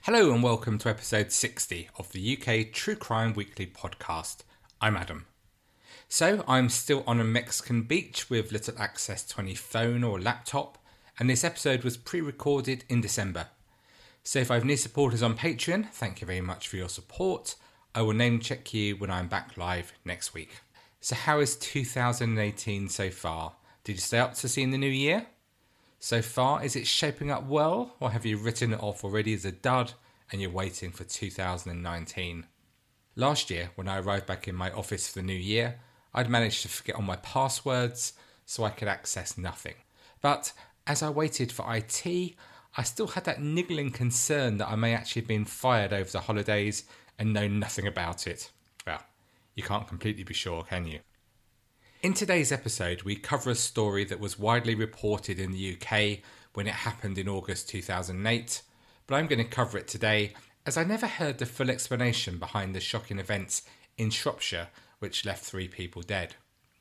Hello and welcome to episode 60 of the UK True Crime Weekly podcast. I'm Adam. So, I'm still on a Mexican beach with little access to any phone or laptop, and this episode was pre-recorded in December. So if I have new supporters on Patreon, thank you very much for your support. I will name check you when I'm back live next week. So how is 2018 so far? Did you stay up to see in the new year? So far, is it shaping up well, or have you written it off already as a dud and you're waiting for 2019? Last year, when I arrived back in my office for the new year, I'd managed to forget all my passwords, so I could access nothing. But as I waited for IT, I still had that niggling concern that I may actually have been fired over the holidays and know nothing about it. Well, you can't completely be sure, can you? In today's episode, we cover a story that was widely reported in the UK when it happened in August 2008, but I'm going to cover it today as I never heard the full explanation behind the shocking events in Shropshire which left 3 people dead.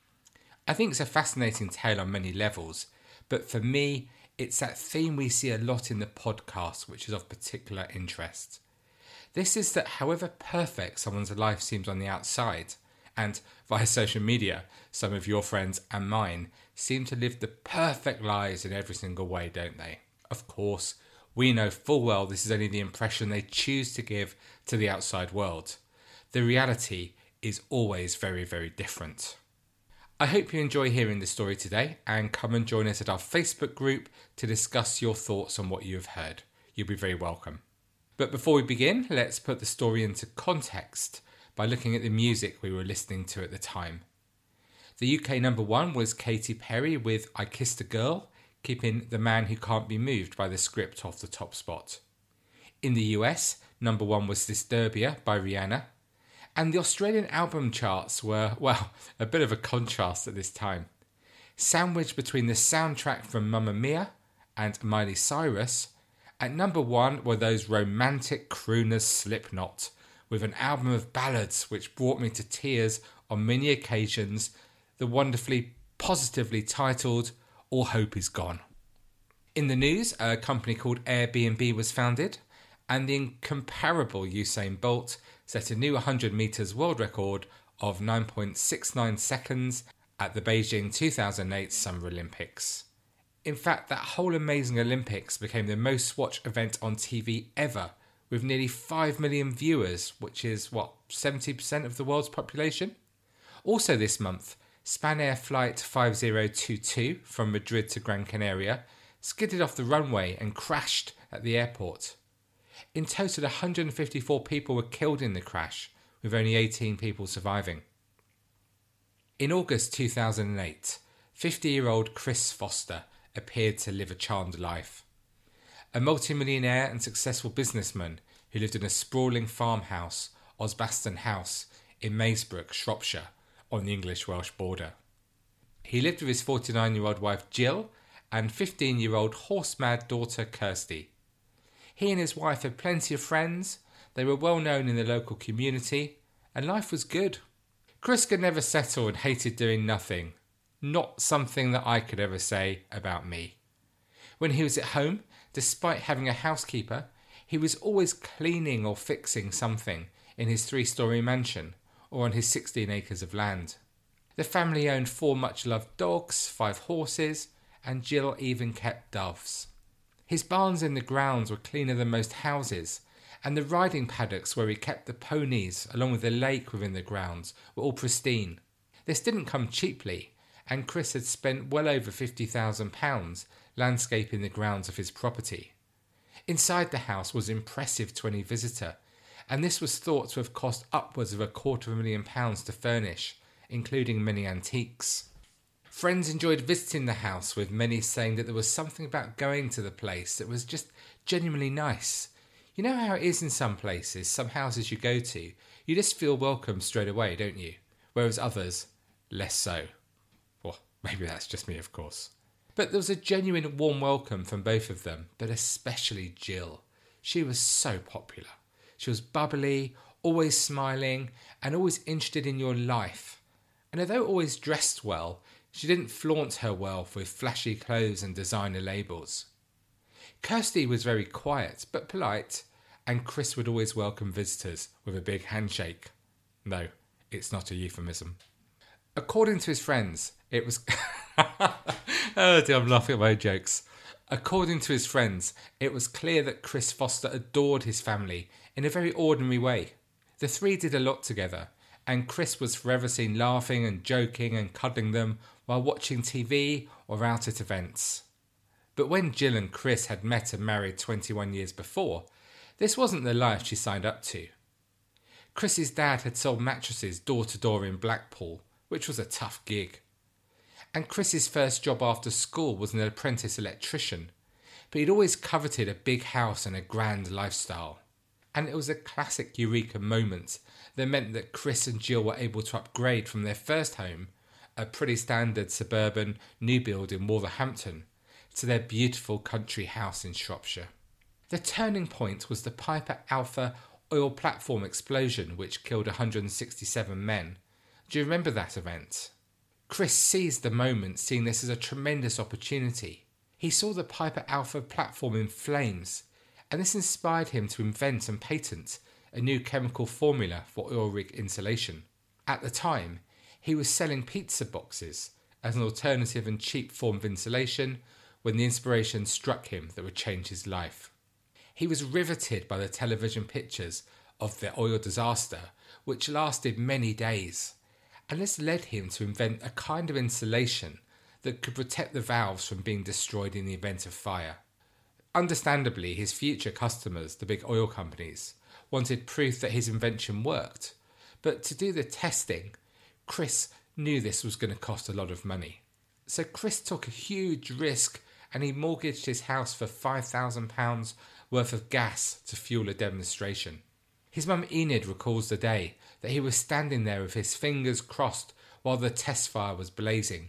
I think it's a fascinating tale on many levels, but for me, it's that theme we see a lot in the podcast which is of particular interest. This is that however perfect someone's life seems on the outside, and via social media, some of your friends and mine seem to live the perfect lives in every single way, don't they? Of course, we know full well this is only the impression they choose to give to the outside world. The reality is always very, very different. I hope you enjoy hearing this story today and come and join us at our Facebook group to discuss your thoughts on what you have heard. You'll be very welcome. But before we begin, let's put the story into context by looking at the music we were listening to at the time. The UK number 1 was Katy Perry with I Kissed a Girl, keeping The Man Who Can't Be Moved by the Script off the top spot. In the US, number 1 was Disturbia by Rihanna, and the Australian album charts were, well, a bit of a contrast at this time. Sandwiched between the soundtrack from Mamma Mia and Miley Cyrus, at number 1 were those romantic crooners Slipknot, with an album of ballads which brought me to tears on many occasions, the wonderfully positively titled All Hope Is Gone. In the news, a company called Airbnb was founded, and the incomparable Usain Bolt set a new 100 metres world record of 9.69 seconds at the Beijing 2008 Summer Olympics. In fact, that whole amazing Olympics became the most watched event on TV ever, with nearly 5 million viewers, which is, 70% of the world's population? Also this month, Spanair Flight 5022 from Madrid to Gran Canaria skidded off the runway and crashed at the airport. In total, 154 people were killed in the crash, with only 18 people surviving. In August 2008, 50-year-old Chris Foster appeared to live a charmed life. A multimillionaire and successful businessman who lived in a sprawling farmhouse, Osbaston House, in Maesbrook, Shropshire, on the English-Welsh border. He lived with his 49-year-old wife Jill and 15-year-old horse-mad daughter Kirsty. He and his wife had plenty of friends, they were well known in the local community, and life was good. Chris could never settle and hated doing nothing. Not something that I could ever say about me. When he was at home, despite having a housekeeper, he was always cleaning or fixing something in his 3-storey mansion or on his 16 acres of land. The family owned 4 much-loved dogs, 5 horses, and Jill even kept doves. His barns in the grounds were cleaner than most houses, and the riding paddocks where he kept the ponies, along with the lake within the grounds, were all pristine. This didn't come cheaply, and Chris had spent well over £50,000 landscaping the grounds of his property. Inside the house was impressive to any visitor, and this was thought to have cost upwards of £250,000 to furnish, including many antiques. Friends enjoyed visiting the house, with many saying that there was something about going to the place that was just genuinely nice. You know how it is in some places, some houses you go to, you just feel welcome straight away, don't you? Whereas others, less so. Well, maybe that's just me, of course. But there was a genuine warm welcome from both of them, but especially Jill. She was so popular. She was bubbly, always smiling, and always interested in your life. And although always dressed well, she didn't flaunt her wealth with flashy clothes and designer labels. Kirsty was very quiet but polite, and Chris would always welcome visitors with a big handshake. No, it's not a euphemism. According to his friends, it was... Oh dear, I'm laughing at my own jokes. According to his friends, it was clear that Chris Foster adored his family in a very ordinary way. The three did a lot together, and Chris was forever seen laughing and joking and cuddling them while watching TV or out at events. But when Jill and Chris had met and married 21 years before, this wasn't the life she signed up to. Chris's dad had sold mattresses door to door in Blackpool, which was a tough gig. And Chris's first job after school was an apprentice electrician, but he'd always coveted a big house and a grand lifestyle. And it was a classic eureka moment that meant that Chris and Jill were able to upgrade from their first home, a pretty standard suburban new build in Wolverhampton, to their beautiful country house in Shropshire. The turning point was the Piper Alpha oil platform explosion which killed 167 men. Do you remember that event? Chris seized the moment, seeing this as a tremendous opportunity. He saw the Piper Alpha platform in flames, and this inspired him to invent and patent a new chemical formula for oil rig insulation. At the time, he was selling pizza boxes as an alternative and cheap form of insulation when the inspiration struck him that would change his life. He was riveted by the television pictures of the oil disaster, which lasted many days, and this led him to invent a kind of insulation that could protect the valves from being destroyed in the event of fire. Understandably, his future customers, the big oil companies, wanted proof that his invention worked, but to do the testing, Chris knew this was going to cost a lot of money. So Chris took a huge risk and he mortgaged his house for £5,000 worth of gas to fuel a demonstration. His mum Enid recalls the day that he was standing there with his fingers crossed while the test fire was blazing.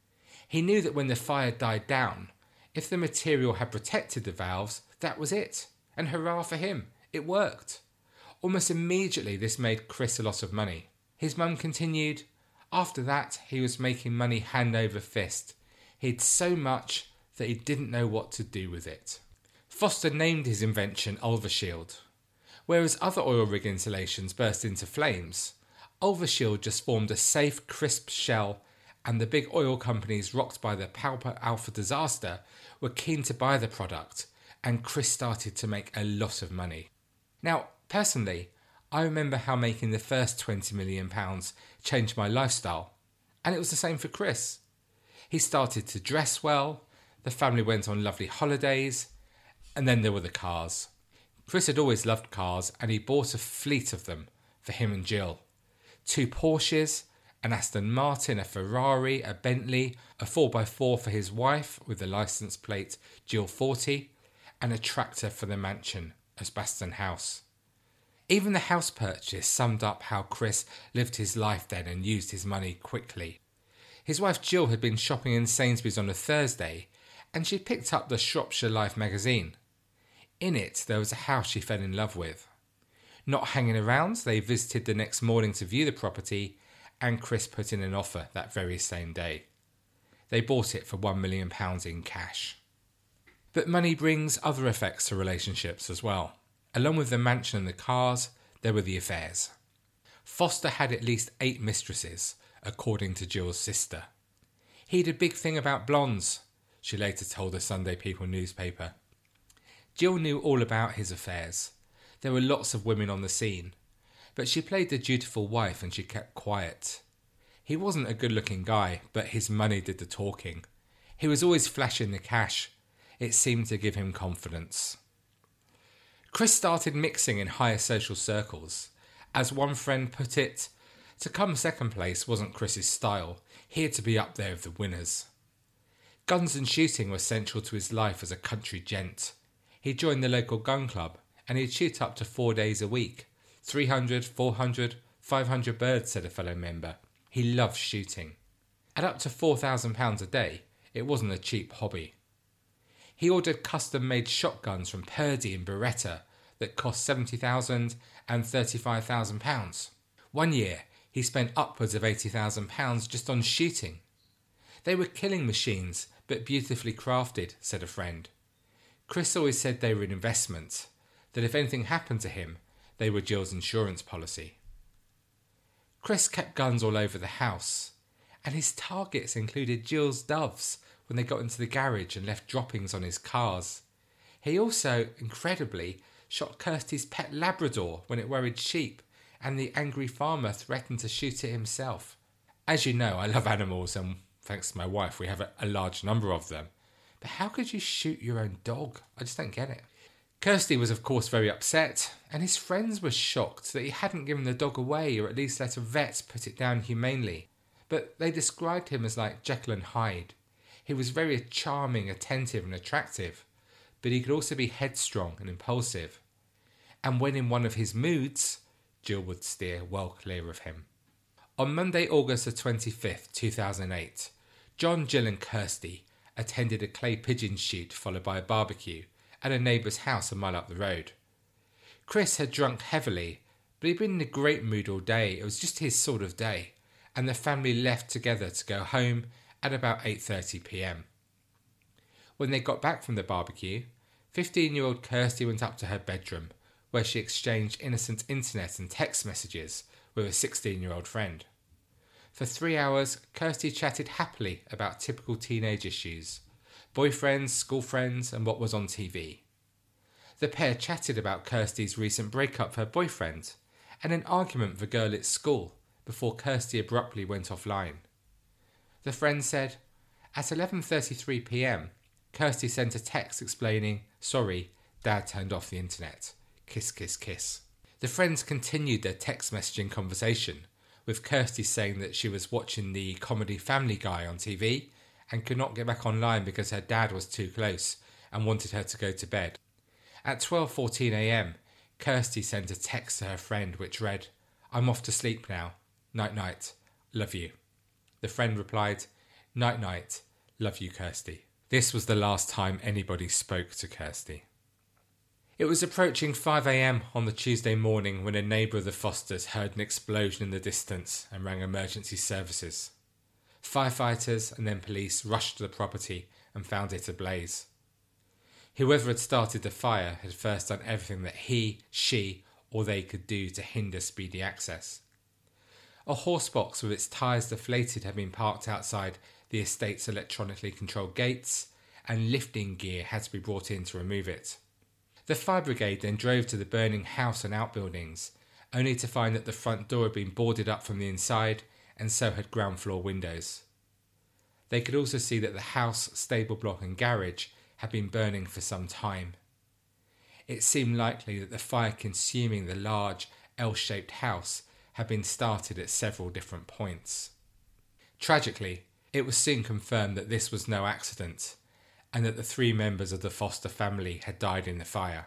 He knew that when the fire died down, if the material had protected the valves, that was it. And hurrah for him, it worked. Almost immediately this made Chris a lot of money. His mum continued, after that he was making money hand over fist. He'd so much that he didn't know what to do with it. Foster named his invention Ulvashield. Whereas other oil rig insulations burst into flames, Ulvashield just formed a safe, crisp shell, and the big oil companies rocked by the Piper Alpha disaster were keen to buy the product, and Chris started to make a lot of money. Now, personally, I remember how making the first £20 million changed my lifestyle, and it was the same for Chris. He started to dress well, the family went on lovely holidays, and then there were the cars. Chris had always loved cars, and he bought a fleet of them for him and Jill. 2 Porsches, an Aston Martin, a Ferrari, a Bentley, a 4x4 for his wife with the licence plate Jill 40, and a tractor for the mansion, Osbaston House. Even the house purchase summed up how Chris lived his life then and used his money quickly. His wife Jill had been shopping in Sainsbury's on a Thursday, and she picked up the Shropshire Life magazine. In it, there was a house she fell in love with. Not hanging around, they visited the next morning to view the property, and Chris put in an offer that very same day. They bought it for £1 million in cash. But money brings other effects to relationships as well. Along with the mansion and the cars, there were the affairs. Foster had at least 8 mistresses, according to Jill's sister. He'd a big thing about blondes, she later told the Sunday People newspaper. Jill knew all about his affairs. There were lots of women on the scene, but she played the dutiful wife and she kept quiet. He wasn't a good-looking guy, but his money did the talking. He was always flashing the cash. It seemed to give him confidence. Chris started mixing in higher social circles. As one friend put it, to come second place wasn't Chris's style. He had to be up there with the winners. Guns and shooting were central to his life as a country gent. He joined the local gun club and he'd shoot up to 4 days a week. 300, 400, 500 birds, said a fellow member. He loved shooting. At up to £4,000 a day, it wasn't a cheap hobby. He ordered custom-made shotguns from Purdy and Beretta that cost £70,000 and £35,000. One year, he spent upwards of £80,000 just on shooting. They were killing machines, but beautifully crafted, said a friend. Chris always said they were an investment. that if anything happened to him, they were Jill's insurance policy. Chris kept guns all over the house, and his targets included Jill's doves when they got into the garage and left droppings on his cars. He also, incredibly, shot Kirsty's pet Labrador when it worried sheep, and the angry farmer threatened to shoot it himself. As you know, I love animals, and thanks to my wife, we have a large number of them. But how could you shoot your own dog? I just don't get it. Kirsty was of course very upset, and his friends were shocked that he hadn't given the dog away or at least let a vet put it down humanely. But they described him as like Jekyll and Hyde. He was very charming, attentive and attractive, but he could also be headstrong and impulsive. And when in one of his moods, Jill would steer well clear of him. On Monday, August the 25th, 2008, John, Jill and Kirsty attended a clay pigeon shoot followed by a barbecue at a neighbour's house a mile up the road. Chris had drunk heavily, but he'd been in a great mood all day. It was just his sort of day, and the family left together to go home at about 8:30 p.m. When they got back from the barbecue, 15-year-old Kirsty went up to her bedroom, where she exchanged innocent internet and text messages with a 16-year-old friend. For 3 hours, Kirsty chatted happily about typical teenage issues, boyfriends, school friends, and what was on TV. The pair chatted about Kirsty's recent breakup with her boyfriend and an argument with a girl at school before Kirsty abruptly went offline. The friend said, at 11:33 p.m, Kirsty sent a text explaining, "Sorry, Dad turned off the internet. Kiss, kiss, kiss." The friends continued their text messaging conversation, with Kirsty saying that she was watching the comedy Family Guy on TV and could not get back online because her dad was too close and wanted her to go to bed. At 12:14 a.m, Kirsty sent a text to her friend which read, "I'm off to sleep now. Night night. Love you." The friend replied, "Night night. Love you, Kirsty." This was the last time anybody spoke to Kirsty. It was approaching 5 a.m. on the Tuesday morning when a neighbour of the Fosters heard an explosion in the distance and rang emergency services. Firefighters and then police rushed to the property and found it ablaze. Whoever had started the fire had first done everything that he, she, or they could do to hinder speedy access. A horsebox with its tyres deflated had been parked outside the estate's electronically controlled gates, and lifting gear had to be brought in to remove it. The fire brigade then drove to the burning house and outbuildings, only to find that the front door had been boarded up from the inside and so had ground floor windows. They could also see that the house, stable block and garage had been burning for some time. It seemed likely that the fire consuming the large L-shaped house had been started at several different points. Tragically, it was soon confirmed that this was no accident, and that the 3 members of the Foster family had died in the fire.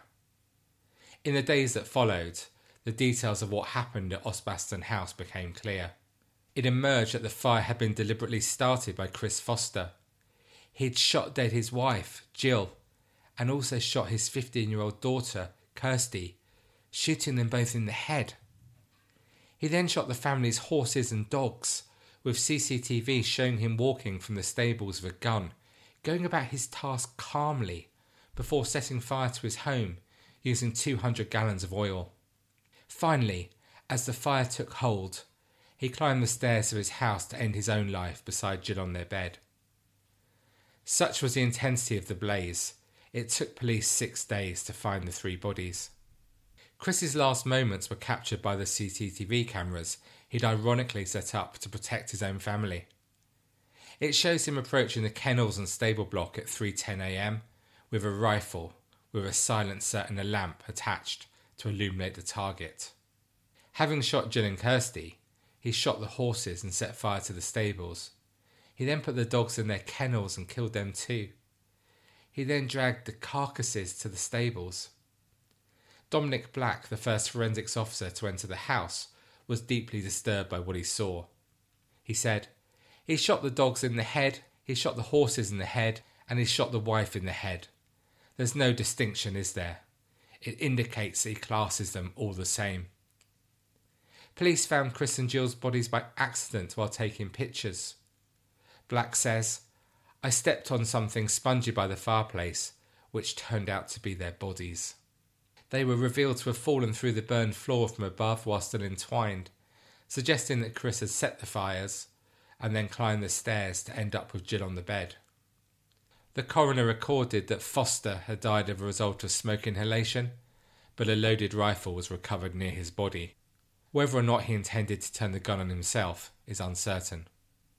In the days that followed, the details of what happened at Osbaston House became clear. It emerged that the fire had been deliberately started by Chris Foster. He had shot dead his wife, Jill, and also shot his 15-year-old daughter, Kirsty, shooting them both in the head. He then shot the family's horses and dogs, with CCTV showing him walking from the stables with a gun, going about his task calmly, before setting fire to his home using 200 gallons of oil. Finally, as the fire took hold, he climbed the stairs of his house to end his own life beside Jill on their bed. Such was the intensity of the blaze, it took police 6 days to find the 3 bodies. Chris's last moments were captured by the CCTV cameras he'd ironically set up to protect his own family. It shows him approaching the kennels and stable block at 3:10 a.m. with a rifle with a silencer and a lamp attached to illuminate the target. Having shot Jill and Kirsty, he shot the horses and set fire to the stables. He then put the dogs in their kennels and killed them too. He then dragged the carcasses to the stables. Dominic Black, the first forensics officer to enter the house, was deeply disturbed by what he saw. He said, "He shot the dogs in the head, he shot the horses in the head, and he shot the wife in the head. There's no distinction, is there? It indicates that he classes them all the same." Police found Chris and Jill's bodies by accident while taking pictures. Black says, "I stepped on something spongy by the fireplace, which turned out to be their bodies." They were revealed to have fallen through the burned floor from above while still entwined, suggesting that Chris had set the fires and then climbed the stairs to end up with Jill on the bed. The coroner recorded that Foster had died as a result of smoke inhalation, but a loaded rifle was recovered near his body. Whether or not he intended to turn the gun on himself is uncertain.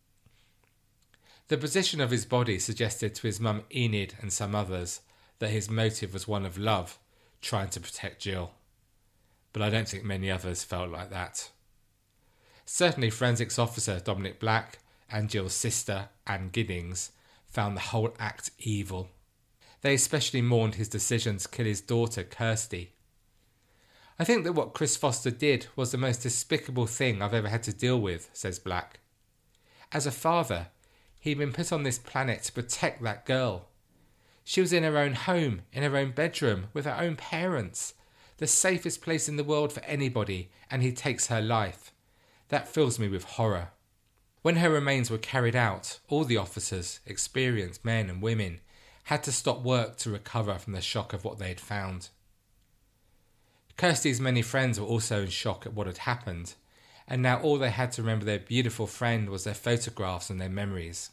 The position of his body suggested to his mum Enid and some others that his motive was one of love, trying to protect Jill. But I don't think many others felt like that. Certainly forensics officer Dominic Black and Jill's sister Anne Giddings found the whole act evil. They especially mourned his decision to kill his daughter Kirsty. I think that what Chris Foster did was the most despicable thing I've ever had to deal with, says Black. As a father, he'd been put on this planet to protect that girl. She was in her own home, in her own bedroom, with her own parents. The safest place in the world for anybody, and he takes her life. That fills me with horror. When her remains were carried out, all the officers, experienced men and women, had to stop work to recover from the shock of what they had found. Kirsty's many friends were also in shock at what had happened, and now all they had to remember their beautiful friend was their photographs and their memories.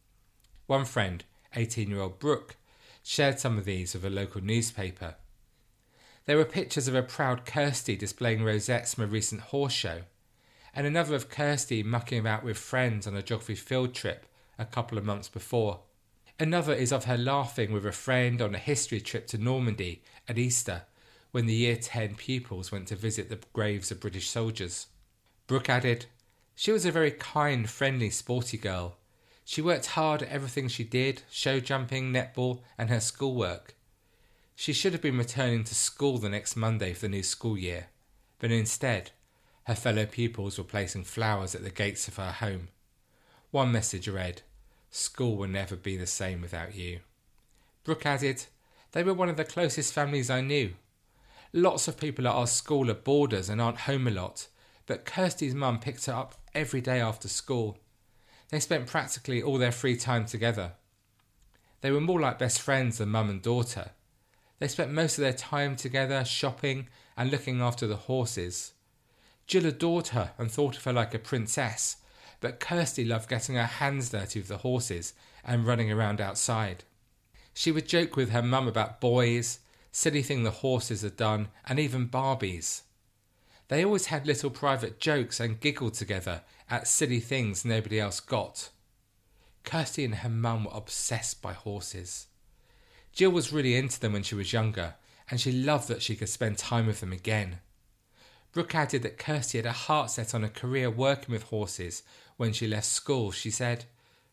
One friend, 18-year-old Brooke, shared some of these with a local newspaper. There were pictures of a proud Kirsty displaying rosettes from a recent horse show, and another of Kirsty mucking about with friends on a geography field trip a couple of months before. Another is of her laughing with a friend on a history trip to Normandy at Easter, when the Year 10 pupils went to visit the graves of British soldiers. Brooke added, "She was a very kind, friendly, sporty girl. She worked hard at everything she did, show jumping, netball, and her schoolwork. She should have been returning to school the next Monday for the new school year, but instead, her fellow pupils were placing flowers at the gates of her home. One message read, 'School will never be the same without you.'" Brooke added, "They were one of the closest families I knew. Lots of people at our school are boarders and aren't home a lot, but Kirsty's mum picked her up every day after school. They spent practically all their free time together. They were more like best friends than mum and daughter. They spent most of their time together shopping and looking after the horses. Jill adored her and thought of her like a princess, but Kirsty loved getting her hands dirty with the horses and running around outside. She would joke with her mum about boys, silly thing the horses had done, and even Barbies. They always had little private jokes and giggled together at silly things nobody else got. Kirsty and her mum were obsessed by horses. Jill was really into them when she was younger, and she loved that she could spend time with them again." Brooke added that Kirsty had a heart set on a career working with horses when she left school. She said,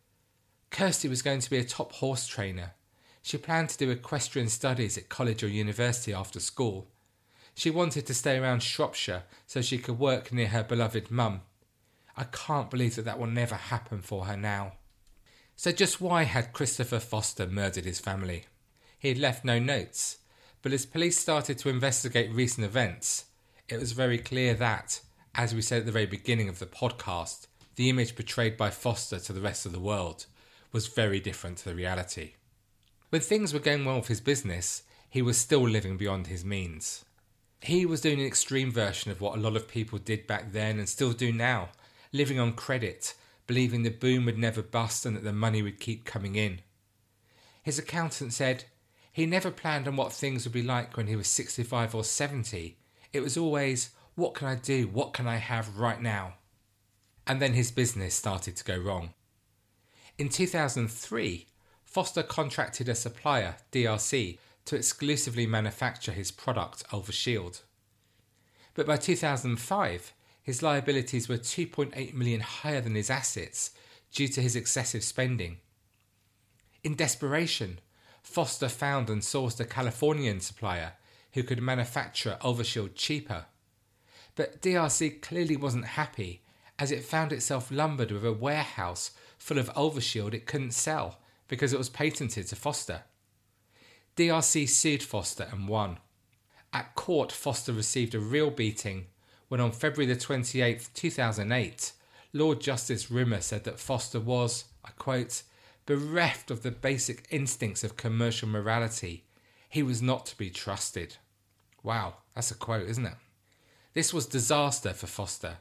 "Kirsty was going to be a top horse trainer. She planned to do equestrian studies at college or university after school. She wanted to stay around Shropshire so she could work near her beloved mum. I can't believe that will never happen for her now." So just why had Christopher Foster murdered his family? He had left no notes, but as police started to investigate recent events, it was very clear that, as we said at the very beginning of the podcast, the image portrayed by Foster to the rest of the world was very different to the reality. When things were going well with his business, he was still living beyond his means. He was doing an extreme version of what a lot of people did back then and still do now, living on credit, believing the boom would never bust and that the money would keep coming in. His accountant said he never planned on what things would be like when he was 65 or 70. It was always, what can I do? What can I have right now? And then his business started to go wrong. In 2003, Foster contracted a supplier, DRC, to exclusively manufacture his product, Ulvashield. But by 2005, his liabilities were 2.8 million higher than his assets due to his excessive spending. In desperation, Foster found and sourced a Californian supplier who could manufacture Ulvashield cheaper. But DRC clearly wasn't happy, as it found itself lumbered with a warehouse full of Ulvashield it couldn't sell because it was patented to Foster. DRC sued Foster and won. At court, Foster received a real beating when on February the 28th, 2008, Lord Justice Rimmer said that Foster was, I quote, bereft of the basic instincts of commercial morality. He was not to be trusted. Wow, that's a quote, isn't it? This was disaster for Foster.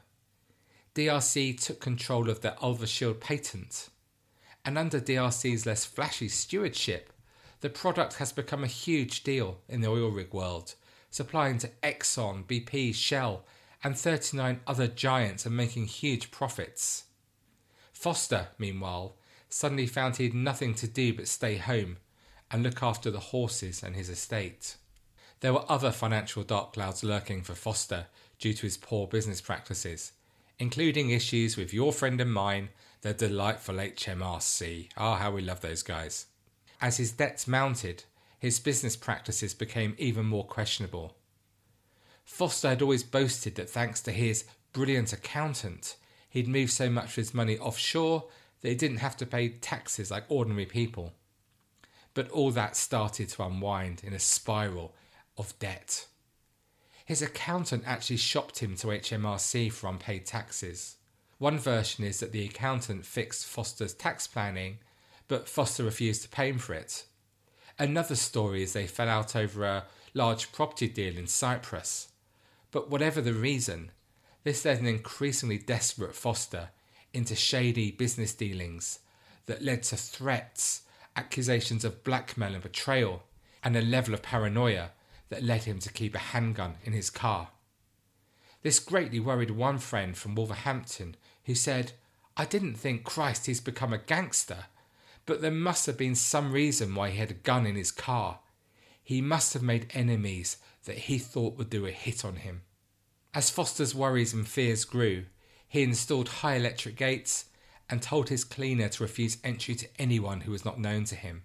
DRC took control of the Ulvashield patent, and under DRC's less flashy stewardship, the product has become a huge deal in the oil rig world, supplying to Exxon, BP, Shell, and 39 other giants and making huge profits. Foster, meanwhile, suddenly found he had nothing to do but stay home and look after the horses and his estate. There were other financial dark clouds lurking for Foster due to his poor business practices, including issues with your friend and mine, the delightful HMRC. How we love those guys. As his debts mounted, his business practices became even more questionable. Foster had always boasted that thanks to his brilliant accountant, he'd moved so much of his money offshore that he didn't have to pay taxes like ordinary people. But all that started to unwind in a spiral of debt. His accountant actually shopped him to HMRC for unpaid taxes. One version is that the accountant fixed Foster's tax planning, but Foster refused to pay him for it. Another story is they fell out over a large property deal in Cyprus. But whatever the reason, this led an increasingly desperate Foster into shady business dealings that led to threats, accusations of blackmail and betrayal, and a level of paranoia that led him to keep a handgun in his car. This greatly worried one friend from Wolverhampton who said, "I didn't think, Christ, he's become a gangster, but there must have been some reason why he had a gun in his car. He must have made enemies that he thought would do a hit on him." As Foster's worries and fears grew, he installed high electric gates and told his cleaner to refuse entry to anyone who was not known to him.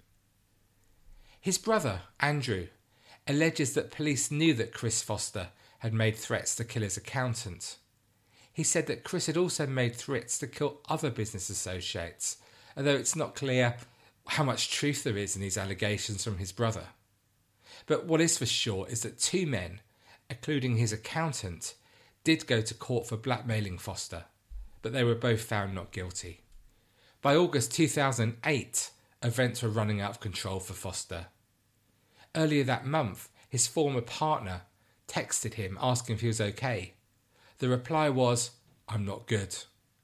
His brother, Andrew, alleges that police knew that Chris Foster had made threats to kill his accountant. He said that Chris had also made threats to kill other business associates, although it's not clear how much truth there is in these allegations from his brother. But what is for sure is that two men, including his accountant, did go to court for blackmailing Foster, but they were both found not guilty. By August 2008, events were running out of control for Foster. Earlier that month, his former partner texted him asking if he was okay. The reply was, "I'm not good."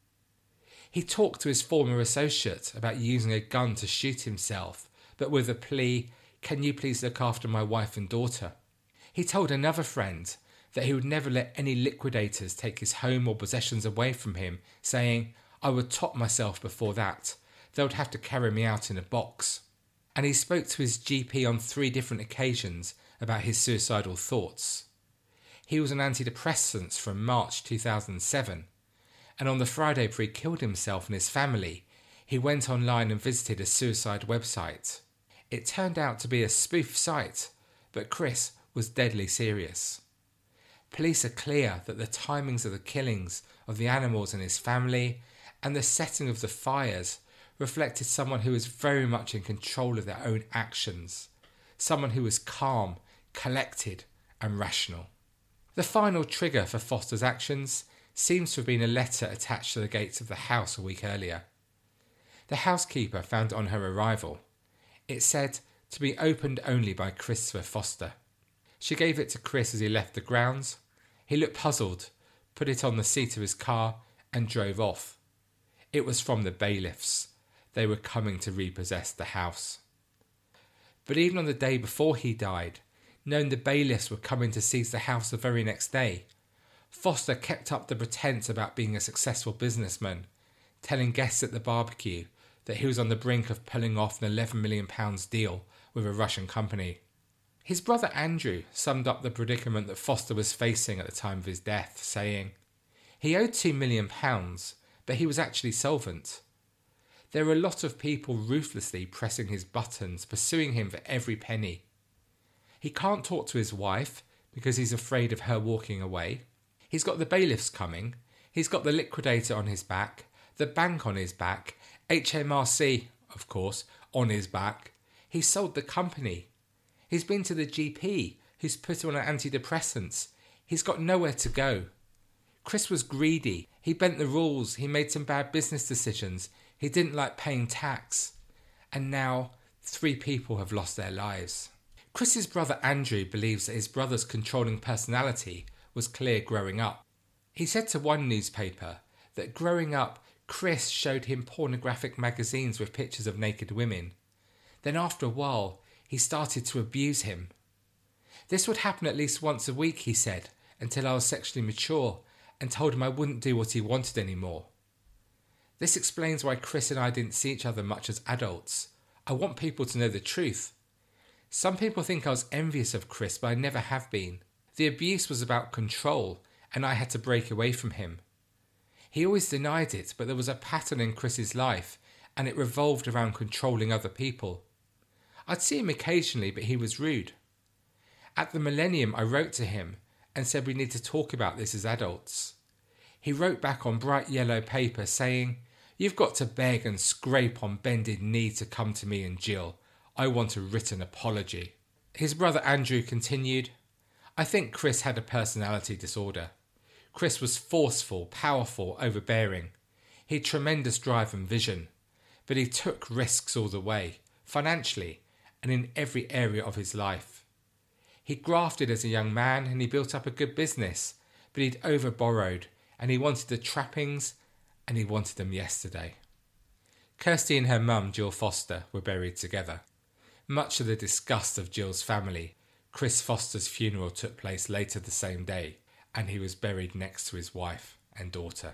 He talked to his former associate about using a gun to shoot himself, but with a plea, "Can you please look after my wife and daughter?" He told another friend that he would never let any liquidators take his home or possessions away from him, saying, "I would top myself before that. They would have to carry me out in a box." And he spoke to his GP on 3 different occasions about his suicidal thoughts. He was on antidepressants from March 2007, and on the Friday before he killed himself and his family, he went online and visited a suicide website. It turned out to be a spoof site, but Chris was deadly serious. Police are clear that the timings of the killings of the animals and his family and the setting of the fires reflected someone who was very much in control of their own actions, someone who was calm, collected and rational. The final trigger for Foster's actions seems to have been a letter attached to the gates of the house a week earlier. The housekeeper found it on her arrival. It said to be opened only by Christopher Foster. She gave it to Chris as he left the grounds. He looked puzzled, put it on the seat of his car and drove off. It was from the bailiffs. They were coming to repossess the house. But even on the day before he died, knowing the bailiffs were coming to seize the house the very next day, Foster kept up the pretense about being a successful businessman, telling guests at the barbecue that he was on the brink of pulling off an £11 million deal with a Russian company. His brother Andrew summed up the predicament that Foster was facing at the time of his death, saying, "He owed £2 million, but he was actually solvent. There were a lot of people ruthlessly pressing his buttons, pursuing him for every penny. He can't talk to his wife because he's afraid of her walking away. He's got the bailiffs coming. He's got the liquidator on his back, the bank on his back, HMRC, of course, on his back. He's sold the company. He's been to the GP, who's put him on antidepressants. He's got nowhere to go. Chris was greedy. He bent the rules. He made some bad business decisions. He didn't like paying tax. And now 3 people have lost their lives." Chris's brother Andrew believes that his brother's controlling personality was clear growing up. He said to one newspaper that growing up, Chris showed him pornographic magazines with pictures of naked women. Then after a while, he started to abuse him. This would happen at least once a week, he said, until I was sexually mature and told him I wouldn't do what he wanted anymore. This explains why Chris and I didn't see each other much as adults. I want people to know the truth. Some people think I was envious of Chris, but I never have been. The abuse was about control, and I had to break away from him. He always denied it, but there was a pattern in Chris's life, and it revolved around controlling other people. I'd see him occasionally, but he was rude. At the millennium, I wrote to him and said we need to talk about this as adults. He wrote back on bright yellow paper saying, "You've got to beg and scrape on bended knee to come to me and Jill. I want a written apology." His brother Andrew continued, "I think Chris had a personality disorder. Chris was forceful, powerful, overbearing. He had tremendous drive and vision, but he took risks all the way, financially and in every area of his life. He grafted as a young man and he built up a good business, but he'd over-borrowed and he wanted the trappings and he wanted them yesterday." Kirsty and her mum, Jill Foster, were buried together. Much to the disgust of Jill's family, Chris Foster's funeral took place later the same day, and he was buried next to his wife and daughter.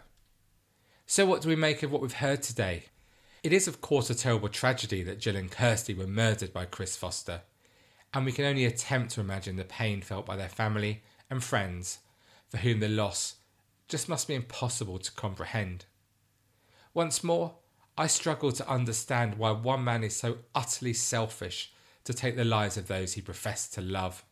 So what do we make of what we've heard today? It is of course a terrible tragedy that Jill and Kirsty were murdered by Chris Foster, and we can only attempt to imagine the pain felt by their family and friends, for whom the loss just must be impossible to comprehend. Once more, I struggle to understand why one man is so utterly selfish to take the lives of those he professed to love.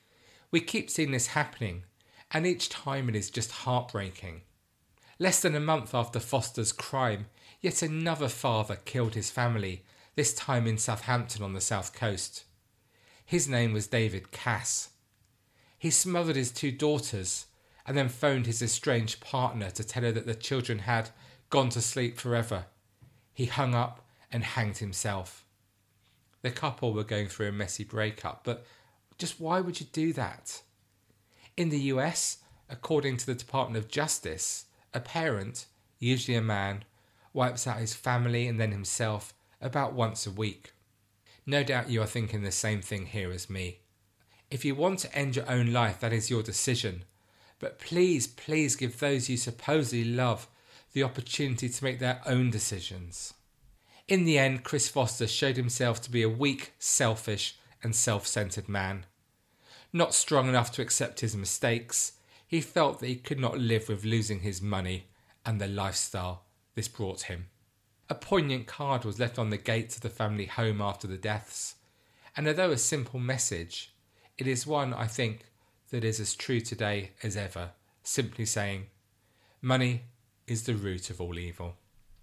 We keep seeing this happening, and each time it is just heartbreaking. Less than a month after Foster's crime, yet another father killed his family, this time in Southampton on the south coast. His name was David Cass. He smothered his 2 daughters and then phoned his estranged partner to tell her that the children had gone to sleep forever. He hung up and hanged himself. The couple were going through a messy breakup, but just why would you do that? In the US, according to the Department of Justice, a parent, usually a man, wipes out his family and then himself about once a week. No doubt you are thinking the same thing here as me. If you want to end your own life, that is your decision. But please, please give those you supposedly love the opportunity to make their own decisions. In the end, Chris Foster showed himself to be a weak, selfish and self-centred man. Not strong enough to accept his mistakes, he felt that he could not live with losing his money and the lifestyle this brought him. A poignant card was left on the gates of the family home after the deaths, and although a simple message, it is one, I think, that is as true today as ever, simply saying, money is the root of all evil.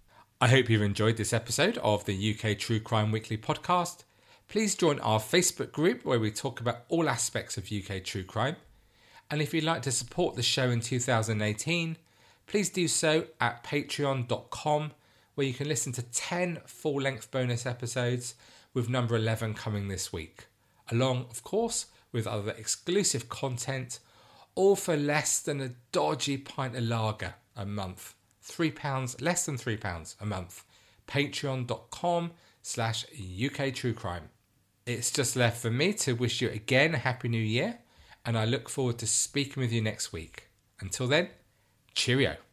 I hope you've enjoyed this episode of the UK True Crime Weekly podcast. Please join our Facebook group where we talk about all aspects of UK true crime. And if you'd like to support the show in 2018, please do so at patreon.com, where you can listen to 10 full-length bonus episodes, with number 11 coming this week, along, of course, with other exclusive content, all for less than a dodgy pint of lager a month. £3, less than £3 a month. Patreon.com/UK True Crime. It's just left for me to wish you again a Happy New Year, and I look forward to speaking with you next week. Until then, cheerio.